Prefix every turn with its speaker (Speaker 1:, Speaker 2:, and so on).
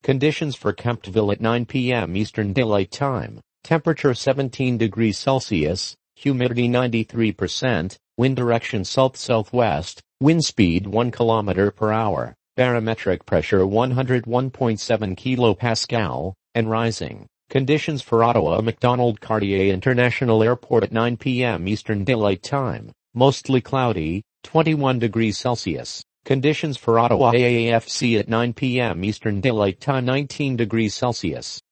Speaker 1: Conditions for Kemptville at 9 p.m. Eastern Daylight Time. Temperature 17 degrees Celsius, humidity 93%, wind direction south-southwest, wind speed 1 km per hour, barometric pressure 101.7 kilopascal, and rising. Conditions for Ottawa Macdonald Cartier International Airport at 9 p.m. Eastern Daylight Time. Mostly cloudy, 21 degrees Celsius. Conditions for Ottawa AAFC at 9 p.m. Eastern Daylight Time 19 degrees Celsius.